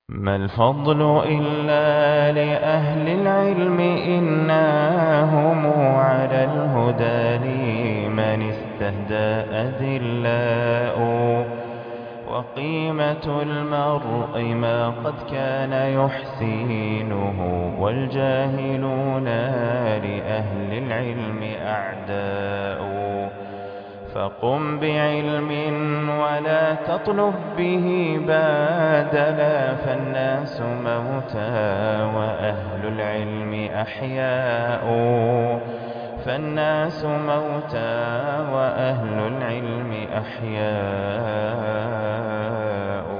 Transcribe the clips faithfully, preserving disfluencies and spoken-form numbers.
ما الفضل إلا لأهل العلم إنهم على الهدى لمن استهدى أذلاء وقيمة المرء ما قد كان يحسينه والجاهلون لأهل العلم أعداء فقم بعلم ولا تطلب به بادلا فالناس موتى وأهل العلم أحياء فالناس موتى وأهل العلم أحياء.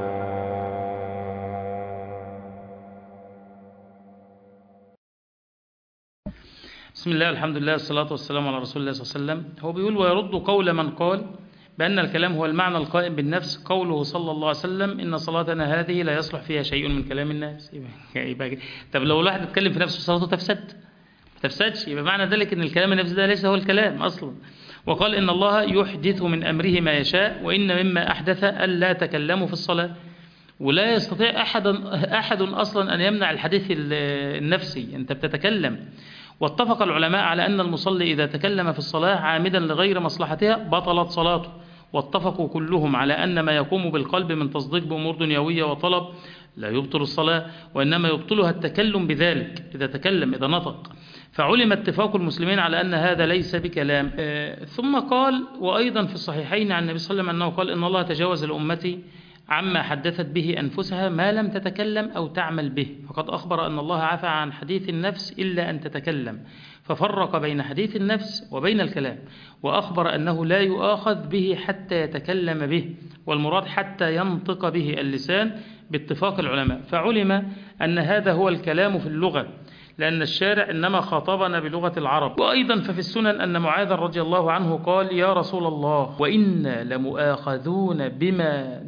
بسم الله الحمد لله والصلاة والسلام على رسول الله صلى الله عليه وسلم. هو بيقول ويرد قول من قال بأن الكلام هو المعنى القائم بالنفس قوله صلى الله عليه وسلم إن صلاتنا هذه لا يصلح فيها شيء من كلام الناس. يبقى يبقى طب لو الواحد اتكلم في نفسه صلاته تفسد ما تفسدش، يبقى معنى ذلك إن الكلام النفس ده ليس هو الكلام أصلا. وقال إن الله يحدث من أمره ما يشاء وإن مما أحدث ألا تكلموا في الصلاة، ولا يستطيع أحد أحد أصلا أن يمنع الحديث النفسي، أنت بتتكلم. واتفق العلماء على أن المصلي إذا تكلم في الصلاة عامدا لغير مصلحتها بطلت صلاته، واتفقوا كلهم على أن ما يقوم بالقلب من تصديق بأمور دنيوية وطلب لا يبطل الصلاة، وإنما يبطلها التكلم بذلك إذا تكلم إذا نطق. فعلم اتفاق المسلمين على أن هذا ليس بكلام. آه ثم قال وأيضا في الصحيحين عن النبي صلى الله عليه وسلم أنه قال إن الله تجاوز لأمتي عما حدثت به أنفسها ما لم تتكلم أو تعمل به، فقد أخبر أن الله عفى عن حديث النفس إلا أن تتكلم، ففرق بين حديث النفس وبين الكلام، وأخبر أنه لا يؤاخذ به حتى يتكلم به، والمراد حتى ينطق به اللسان باتفاق العلماء. فعلم أن هذا هو الكلام في اللغة، لأن الشارع إنما خاطبنا بلغة العرب. وأيضا ففي السنن أن معاذ رضي الله عنه قال يا رسول الله وإنا لمؤاخذون بما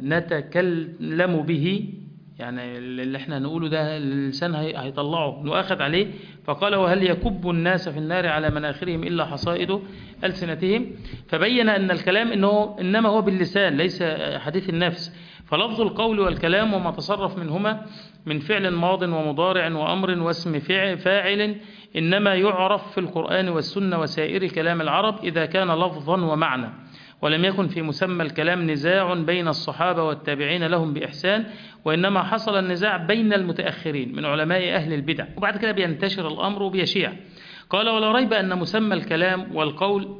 نتكلم به، يعني اللي احنا نقوله ده اللسان هيطلعه نؤاخذ عليه. فقال وهل يكب الناس في النار على مناخرهم إلا حصائد ألسنتهم، فبين أن الكلام إنه إنما هو باللسان ليس حديث النفس. فلفظ القول والكلام وما تصرف منهما من فعل ماض ومضارع وأمر واسم فاعل إنما يعرف في القرآن والسنة وسائر كلام العرب إذا كان لفظا ومعنى، ولم يكن في مسمى الكلام نزاع بين الصحابة والتابعين لهم بإحسان، وإنما حصل النزاع بين المتأخرين من علماء أهل البدع، وبعد كده بينتشر الأمر وبيشيع. قال ولا ريب أن مسمى الكلام والقول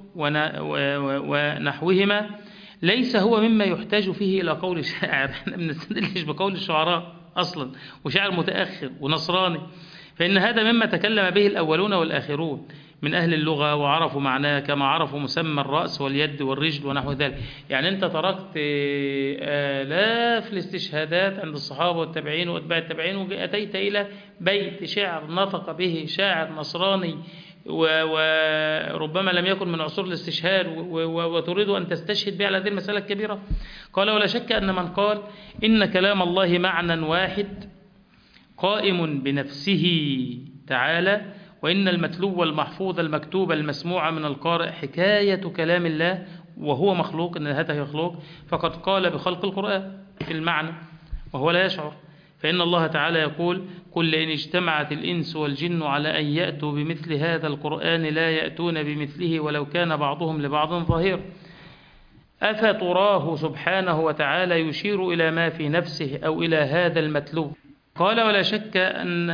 ونحوهما ليس هو مما يحتاج فيه إلى قول شاعر. احنا ما بنستدلش بقول الشعراء أصلا وشاعر متأخر ونصراني، فإن هذا مما تكلم به الأولون والآخرون من أهل اللغة وعرفوا معناه كما عرفوا مسمى الرأس واليد والرجل ونحو ذلك. يعني أنت تركت آلاف الاستشهادات عند الصحابة والتابعين وأتباع التابعين وأتيت إلى بيت شعر نطق به شاعر نصراني وربما لم يكن من عصور الاستشهاد وتريد أن تستشهد به على هذه المسألة الكبيرة. قال ولا شك أن من قال إن كلام الله معنى واحد قائم بنفسه تعالى، وإن المتلو المحفوظ المكتوب المسموع من القارئ حكاية كلام الله وهو مخلوق، إن هذا مخلوق، فقد قال بخلق القرآن في المعنى وهو لا يشعر. فإن الله تعالى يقول قل إن اجتمعت الإنس والجن على أن يأتوا بمثل هذا القرآن لا يأتون بمثله ولو كان بعضهم لبعض ظهير. أفتراه سبحانه وتعالى يشير إلى ما في نفسه أو إلى هذا المتلو؟ قال ولا شك أن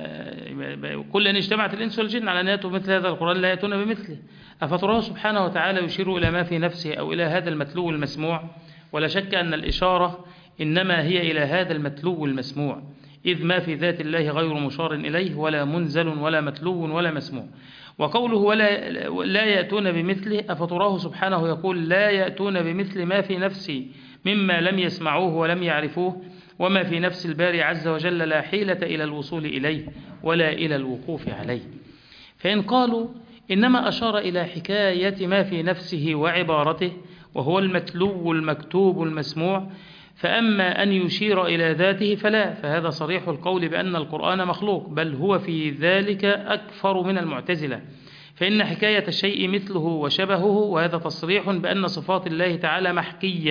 كل أن اجتمعت الإنس والجن على أن يأتوا بمثل هذا القرآن لا يأتون بمثله. أفتراه سبحانه وتعالى يشير إلى ما في نفسه أو إلى هذا المتلو المسموع؟ ولا شك أن الإشارة إنما هي إلى هذا المتلو المسموع، إذ ما في ذات الله غير مشار إليه ولا منزل ولا متلو ولا مسموع. وقوله ولا لا يأتون بمثله أفتراه سبحانه يقول لا يأتون بمثل ما في نفسي مما لم يسمعوه ولم يعرفوه، وما في نفس الباري عز وجل لا حيلة إلى الوصول إليه ولا إلى الوقوف عليه. فإن قالوا إنما أشار إلى حكاية ما في نفسه وعبارته وهو المتلو المكتوب المسموع، فأما أن يشير إلى ذاته فلا، فهذا صريح القول بأن القرآن مخلوق، بل هو في ذلك أكفر من المعتزلة، فإن حكاية الشيء مثله وشبهه، وهذا تصريح بأن صفات الله تعالى محكية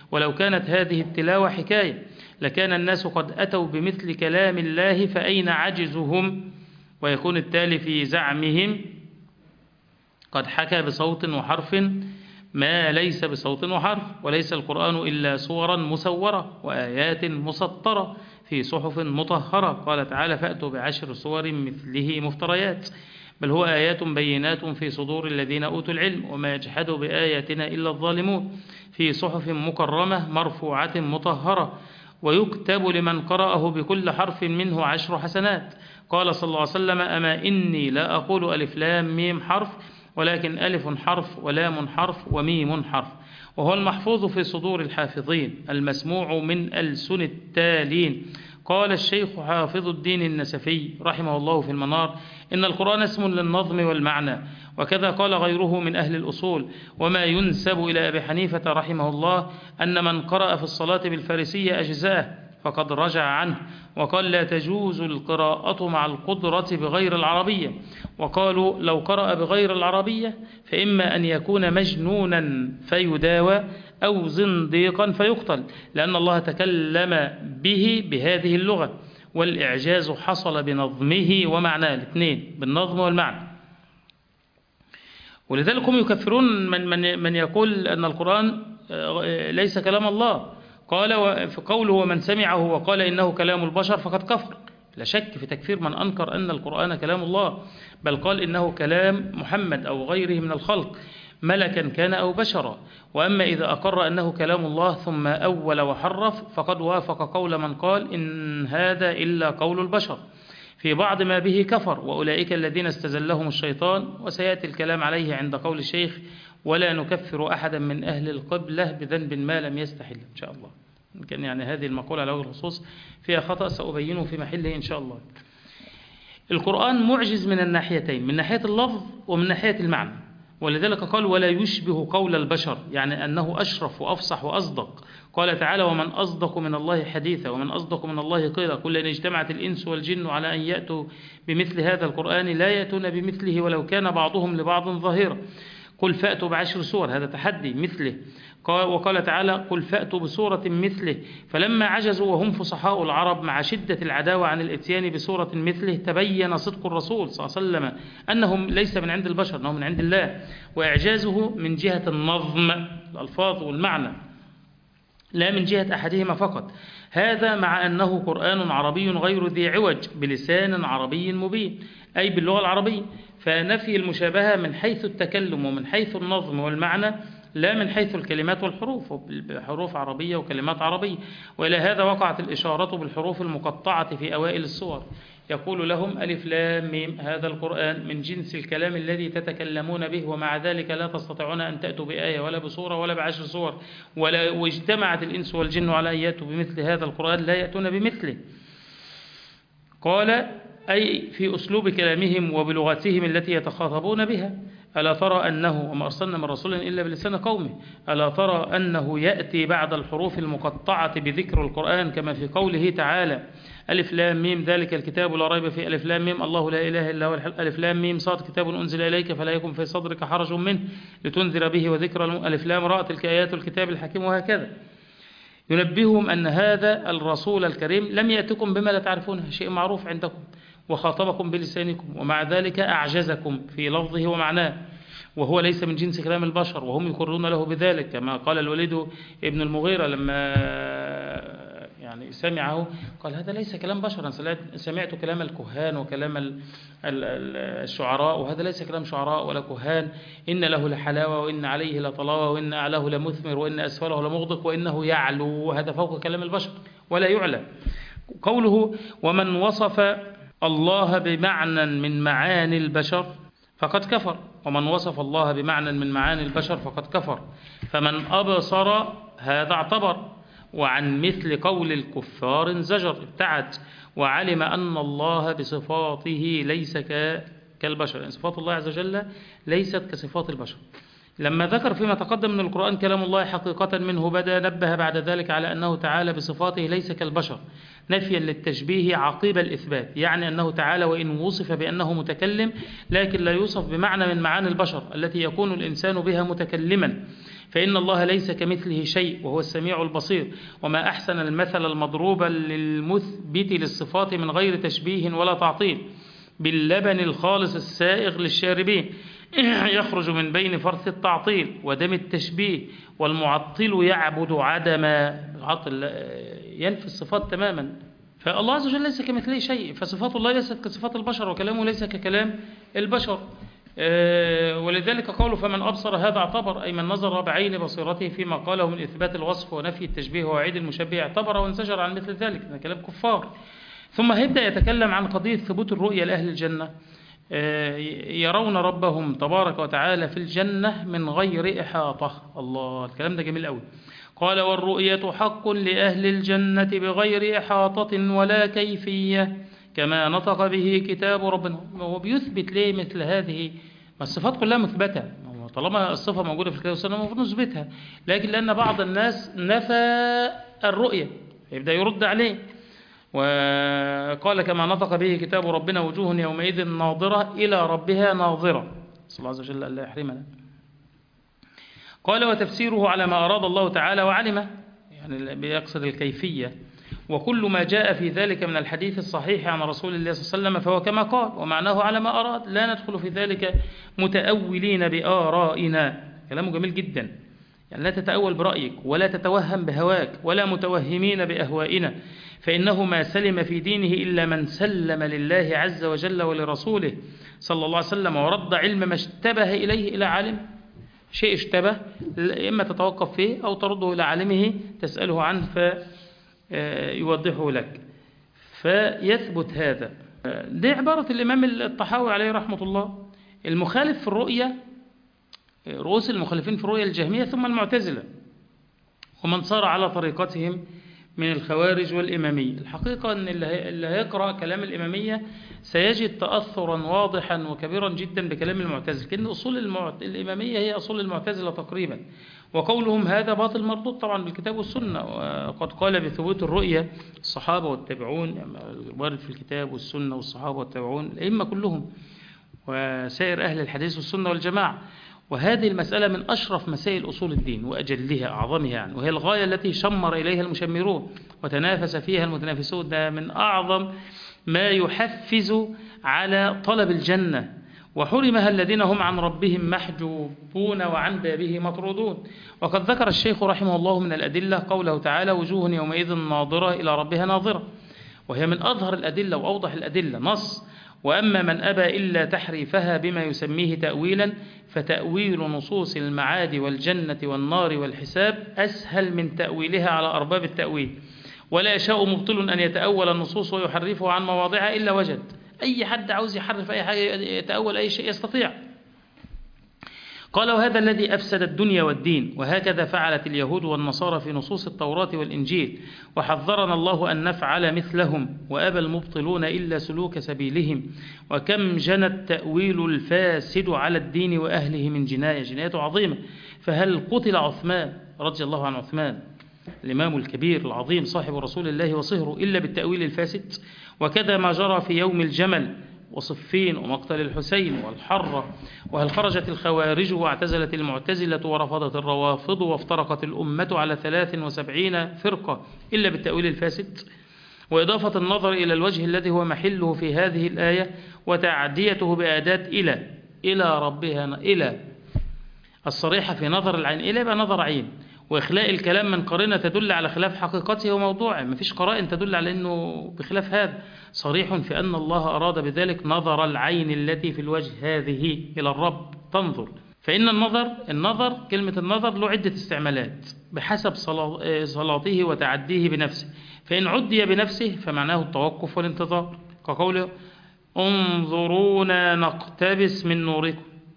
ولو كانت هذه التلاوة حكاية لكان الناس قد أتوا بمثل كلام الله فأين عجزهم، ويكون التالي في زعمهم قد حكى بصوت وحرف ما ليس بصوت وحرف، وليس القرآن إلا صورا مسورة وآيات مسطرة في صحف مطهرة. قال تعالى فأتوا بعشر صور مثله مفتريات، بل هو آيات بينات في صدور الذين أوتوا العلم وما يجحد بآياتنا إلا الظالمون، في صحف مكرمة مرفوعة مطهرة، ويكتب لمن قرأه بكل حرف منه عشر حسنات. قال صلى الله عليه وسلم أما إني لا أقول ألف لام ميم حرف، ولكن ألف حرف ولام حرف وميم حرف، وهو المحفوظ في صدور الحافظين المسموع من ألسن التالين. قال الشيخ حافظ الدين النسفي رحمه الله في المنار إن القرآن اسم للنظم والمعنى، وكذا قال غيره من أهل الأصول. وما ينسب إلى أبي حنيفة رحمه الله أن من قرأ في الصلاة بالفارسية أجزاه فقد رجع عنه، وقال لا تجوز القراءة مع القدرة بغير العربية، وقالوا لو قرأ بغير العربية فإما أن يكون مجنونا فيداوى أو زنديقا فيقتل، لأن الله تكلم به بهذه اللغة، والإعجاز حصل بنظمه ومعناه، الاثنين بالنظم والمعنى. ولذلك هم يكفرون من, من, من يقول أن القرآن ليس كلام الله. قال في قوله ومن سمعه وقال إنه كلام البشر فقد كفر. لا شك في تكفير من أنكر أن القرآن كلام الله، بل قال إنه كلام محمد أو غيره من الخلق ملكا كان أو بشرا. وأما إذا أقر أنه كلام الله ثم أول وحرف فقد وافق قول من قال إن هذا إلا قول البشر في بعض ما به كفر، وأولئك الذين استزلهم الشيطان. وسيأتي الكلام عليه عند قول الشيخ ولا نكفر أحدا من أهل القبلة بذنب ما لم يستحل إن شاء الله. كان يعني هذه المقولة على وجه الخصوص فيها خطأ سأبينه في محله إن شاء الله. القرآن معجز من الناحيتين، من ناحية اللفظ ومن ناحية المعنى، ولذلك قال ولا يشبه قول البشر، يعني أنه أشرف وأفصح وأصدق. قال تعالى ومن أصدق من الله حديثا ومن أصدق من الله قيلا قل إن اجتمعت الإنس والجن على أن يأتوا بمثل هذا القرآن لا يأتون بمثله ولو كان بعضهم لبعض ظهيرا قل فأتوا بعشر سور، هذا تحدي مثله. وقال تعالى قل فأتوا بسورة مثله، فلما عجزوا وهم فصحاء العرب مع شدة العداوة عن الاتيان بسورة مثله تبين صدق الرسول صلى الله عليه وسلم أنهم ليس من عند البشر، أنهم من عند الله، وإعجازه من جهة النظم الألفاظ والمعنى لا من جهة أحدهما فقط. هذا مع أنه قرآن عربي غير ذي عوج بلسان عربي مبين، أي باللغة العربية، فنفي المشابهة من حيث التكلم ومن حيث النظم والمعنى لا من حيث الكلمات والحروف، حروف عربية وكلمات عربية. وإلى هذا وقعت الإشارة بالحروف المقطعة في أوائل السور، يقول لهم ألف لام ميم هذا القرآن من جنس الكلام الذي تتكلمون به، ومع ذلك لا تستطيعون أن تأتوا بآية ولا بصورة ولا بعشر صور، ولا واجتمعت الإنس والجن على أن يأتوا بمثل هذا القرآن لا يأتون بمثله. قال أي في أسلوب كلامهم وبلغتهم التي يتخاطبون بها. ألا ترى أنه وما أرسلنا من رسول إلا بلسان قومه، ألا ترى أنه يأتي بعد الحروف المقطعة بذكر القرآن كما في قوله تعالى ألف لام ميم ذلك الكتاب لا ريب فيه ألف لام ميم الله لا إله إلا هو ألف لام ميم صاد كتاب أنزل إليك فلا يكن في صدرك حرج منه لتنذر به وذكر ألف لام راء تلك آيات الكتاب الحكيم، وهكذا ينبههم أن هذا الرسول الكريم لم يأتكم بما لا تعرفونه، شيء معروف عندكم، وخاطبكم بلسانكم، ومع ذلك أعجزكم في لفظه ومعناه، وهو ليس من جنس كلام البشر، وهم يقرون له بذلك كما قال الوليد ابن المغيرة لما يعني سمعه قال هذا ليس كلام بشر، أنا سمعت كلام الكهان وكلام الشعراء، وهذا ليس كلام شعراء ولا كهان، إن له لحلاوة وإن عليه لطلاوة وإن أعلاه لمثمر وإن أسفله لمغدق وإنه يعلو، وهذا فوق كلام البشر ولا يعلى. قوله ومن وصف الله بمعنى من معاني البشر فقد كفر، ومن وصف الله بمعنى من معاني البشر فقد كفر، فمن أبصر هذا اعتبر، وعن مثل قول الكفار انزجر ابتعد، وعلم أن الله بصفاته ليس كالبشر، يعني صفات الله عز وجل ليست كصفات البشر. لما ذكر فيما تقدم من القرآن كلام الله حقيقة منه بدأ نبه بعد ذلك على أنه تعالى بصفاته ليس كالبشر نفيا للتشبيه عقيب الإثبات، يعني أنه تعالى وإن وصف بأنه متكلم لكن لا يوصف بمعنى من معاني البشر التي يكون الإنسان بها متكلما، فإن الله ليس كمثله شيء وهو السميع البصير. وما أحسن المثل المضروب للمثبت للصفات من غير تشبيه ولا تعطيل باللبن الخالص السائغ للشاربين يخرج من بين فرث التعطيل ودم التشبيه، والمعطل يعبد عدما، عطل ينفي الصفات تماما. فالله عز وجل ليس كمثله شيء، فصفات الله ليست كصفات البشر وكلامه ليس ككلام البشر. ولذلك قوله فمن أبصر هذا اعتبر، أي من نظر بعين بصيرته فيما قاله من إثبات الوصف ونفي التشبيه ووعيد المشبه اعتبر وانزجر عن مثل ذلك. هذا كلام كفار. ثم هيبدأ يتكلم عن قضية ثبوت الرؤية لأهل الجنة. يرون ربهم تبارك وتعالى في الجنة من غير إحاطة. الله، الكلام ده جميل قوي. قال والرؤية حق لأهل الجنة بغير إحاطة ولا كيفية كما نطق به كتاب ربنا. هو بيثبت ليه مثل هذه؟ الصفات كلها مثبتة، طالما الصفة موجودة في الكتاب والسنة المفروض نثبتها، لكن لأن بعض الناس نفى الرؤية يبدأ يرد عليه. وقال كما نطق به كتاب ربنا وجوه يومئذ ناظرة إلى ربها ناظرة. صلى الله عز وجل ألا يحرمنا. قال وتفسيره على ما أراد الله تعالى وعلمه، يعني بيقصد الكيفية. وكل ما جاء في ذلك من الحديث الصحيح عن رسول الله صلى الله عليه وسلم فهو كما قال ومعناه على ما أراد، لا ندخل في ذلك متأولين بآرائنا. كلامه جميل جدا، يعني لا تتأول برأيك ولا تتوهم بهواك ولا متوهمين بأهوائنا، فإنه ما سلم في دينه إلا من سلم لله عز وجل ولرسوله صلى الله عليه وسلم ورد علم ما اشتبه إليه إلى عالم. شيء اشتبه إما تتوقف فيه أو ترده إلى عالمه تسأله عنه فيوضحه لك، فيثبت هذا. دي عبارة الإمام الطحاوي عليه رحمة الله. المخالف في الرؤية، رؤوس المخالفين في الرؤية الجهمية ثم المعتزلة ومن صار على طريقتهم من الخوارج والإمامية. الحقيقة أن اللي هيقرأ كلام الإمامية سيجد تأثرا واضحا وكبيرا جدا بكلام المعتزلة، كأن أصول المعت... الإمامية هي أصول المعتزلة تقريبا، وقولهم هذا باطل مردود طبعا بالكتاب والسنة. وقد قال بثبوت الرؤية الصحابة والتابعون، الوارد في الكتاب والسنة والصحابة والتابعون الأئمة كلهم وسائر أهل الحديث والسنة والجماعة. وهذه المسألة من أشرف مسائل أصول الدين وأجلها أعظمها يعني، وهي الغاية التي شمر إليها المشمرون وتنافس فيها المتنافسون. ده من أعظم ما يحفز على طلب الجنة، وحرمها الذين هم عن ربهم محجوبون وعن بابه مطرودون. وقد ذكر الشيخ رحمه الله من الأدلة قوله تعالى وجوه يومئذ ناظرة إلى ربها ناظرة، وهي من أظهر الأدلة وأوضح الأدلة نص. وأما من أبى إلا تحريفها بما يسميه تأويلا فتأويل نصوص المعاد والجنة والنار والحساب أسهل من تأويلها على أرباب التأويل، ولا يشاء مبطل أن يتأول النصوص ويحرفه عن مواضعها إلا وجد. أي حد عاوز يحرف أي حاجة يتأول أي شيء يستطيع. قال وهذا الذي أفسد الدنيا والدين، وهكذا فعلت اليهود والنصارى في نصوص التوراة والإنجيل، وحذرنا الله أن نفعل مثلهم، وأبى المبطلون إلا سلوك سبيلهم. وكم جنى التأويل الفاسد على الدين وأهله من جناية، جناية عظيمة. فهل قتل عثمان رضي الله عن عثمان الإمام الكبير العظيم صاحب رسول الله وصهره إلا بالتأويل الفاسد؟ وكذا ما جرى في يوم الجمل وصفين ومقتل الحسين والحرة. وهل خرجت الخوارج واعتزلت المعتزلة ورفضت الروافض وافترقت الأمة على ثلاث وسبعين فرقة إلا بالتأويل الفاسد؟ وإضافة النظر إلى الوجه الذي هو محله في هذه الآية وتعديته بأداة إلى إلى ربها إلى الصريحة في نظر العين إلى يبقى نظر عين، وإخلاء الكلام من قرينة تدل على خلاف حقيقته وموضوعه. ما فيش قرائن تدل على أنه بخلاف هذا، صريح في أن الله أراد بذلك نظر العين التي في الوجه هذه إلى الرب تنظر. فإن النظر النظر كلمة النظر له عدة استعمالات بحسب صلاته وتعديه بنفسه. فإن عدي بنفسه فمعناه التوقف والانتظار، كقوله انظرونا نقتبس من نوركم،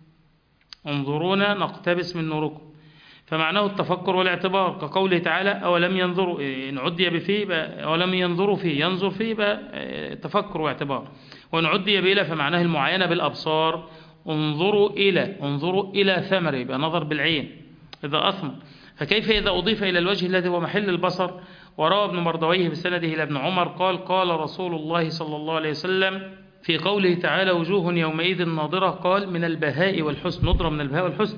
انظرونا نقتبس من نوركم، فمعناه التفكر والاعتبار، كقوله تعالى أولم ينظروا، إن عدي بفيه أولم ينظروا فيه ينظر فيه تفكر واعتبار. وإن عدي بإلى فمعناه المعاينة بالأبصار، انظروا إلى انظروا إلى ثمر يبقى نظر بالعين إذا أثمر. فكيف إذا أضيف إلى الوجه الذي هو محل البصر؟ وروى ابن مردويه بسنده إلى ابن عمر قال قال رسول الله صلى الله عليه وسلم في قوله تعالى وجوه يومئذ ناظرة، قال من البهاء والحسن، نظرة من البهاء والحسن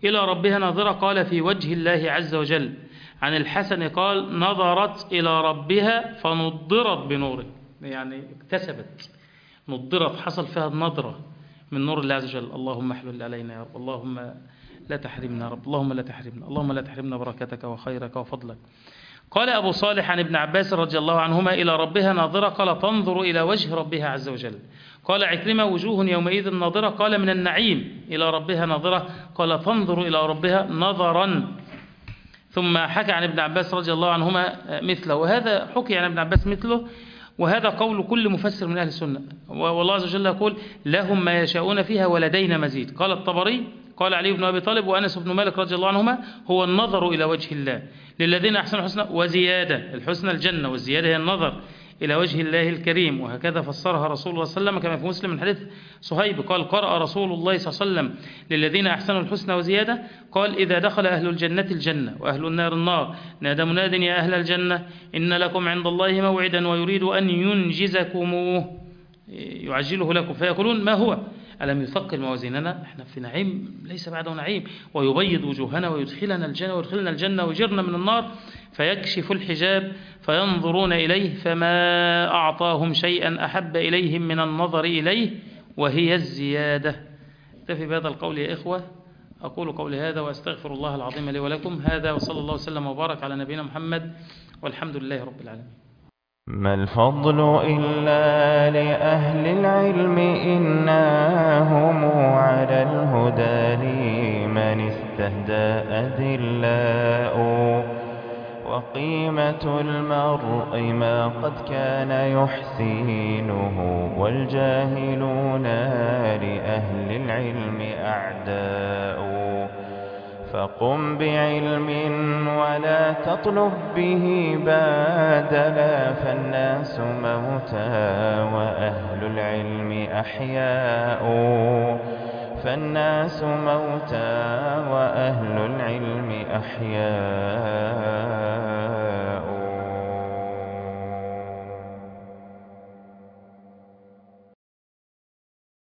إلى ربها ناظرة قال في وجه الله عز وجل. عن الحسن قال نظرت إلى ربها فنضرت بنوره، يعني اكتسبت، نضرت حصل فيها النظرة من نور الله عز وجل. اللهم احلل علينا يا رب، اللهم لا تحرمنا يا رب، اللهم لا تحرمنا، اللهم لا تحرمنا بركتك وخيرك وفضلك. قال أبو صالح عن ابن عباس رضي الله عنهما إلى ربها ناظرة قال تنظر إلى وجه ربها عز وجل. قال عكرمة وجوه يومئذ ناظرة قال من النعيم. إلى ربها ناظرة قال تنظر إلى ربها نظرا. ثم حكى عن ابن عباس رضي الله عنهما مثله، وهذا حكي عن ابن عباس مثله، وهذا قول كل مفسر من أهل السنة. والله عز وجل يقول لهم ما يشاءون فيها ولدينا مزيد. قال الطبري قال علي بن أبي طالب وأنس بن مالك رضي الله عنهما هو النظر إلى وجه الله، للذين أحسنوا الحسنى وزيادة، الحسنى الجنة والزيادة هي النظر إلى وجه الله الكريم. وهكذا فسرها رسول الله صلى الله عليه وسلم كما في مسلم من حديث صهيب قال قرأ رسول الله صلى الله عليه وسلم للذين أحسنوا الحسنى وزيادة، قال إذا دخل أهل الجنة الجنة وأهل النار النار نادى مناد يا أهل الجنة إن لكم عند الله موعدا ويريد أن ينجزكموه يعجله لكم، فيقولون ما هو؟ ألم يثقل موازيننا؟ احنا في نعيم ليس بعده نعيم، ويبيض وجوهنا ويدخلنا الجنة ويدخلنا الجنة ويجرنا من النار، فيكشف الحجاب فينظرون إليه فما أعطاهم شيئا أحب إليهم من النظر إليه وهي الزيادة. اكتفي بهذا القول يا إخوة، أقول قولي هذا وأستغفر الله العظيم لي ولكم. هذا وصلى الله وسلم وبارك على نبينا محمد والحمد لله رب العالمين. ما الفضل إلا لأهل العلم إنهم على الهدى لمن استهدى أدلاء، وقيمة المرء ما قد كان يحسينه والجاهلون لأهل العلم أعداء. فقم بعلم ولا تطلب به بادلا، فالناس موتى وأهل العلم أحياء، فالناس موتى وأهل العلم أحياء.